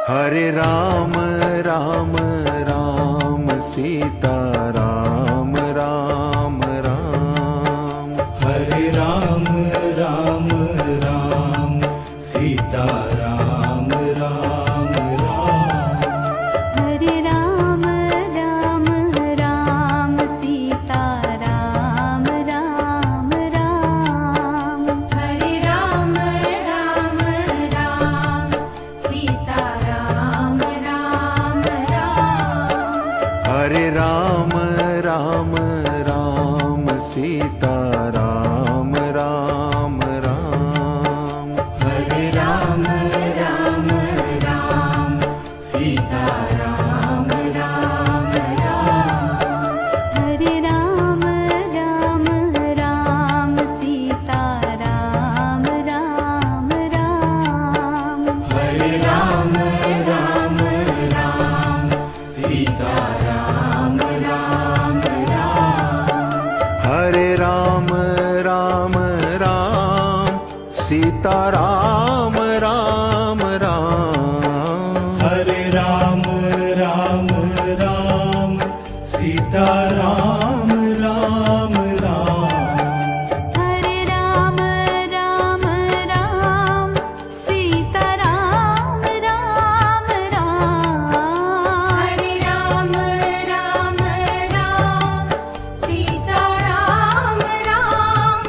Hare Ram Ram Ram Sita Ram Ram Ram. Hare Ram Ram Ram Sita Ram Ram Ram. Hare Ram Ram Ram Sita Ram Ram Ram. Hare Ram Ram Ram Sita Ram Ram Ram. Hare Ram Ram Ram Sita Ram Ram Ram. Hare Ram Ram Ram Sita Ram Ram Ram. Hare Ram Ram Ram Sita Ram Ram Ram. Hare Ram Ram Ram Sita Ram Ram Ram. Hare Ram Ram Ram Sita Ram Ram Ram. Hare Ram Ram Ram Sita Ram Ram Ram. Hare Ram Ram Ram Sita Ram Ram Ram. Hare Ram Ram Ram Sita Ram Ram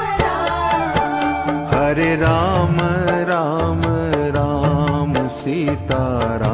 Ram. Hare Ram Ram Ram Sita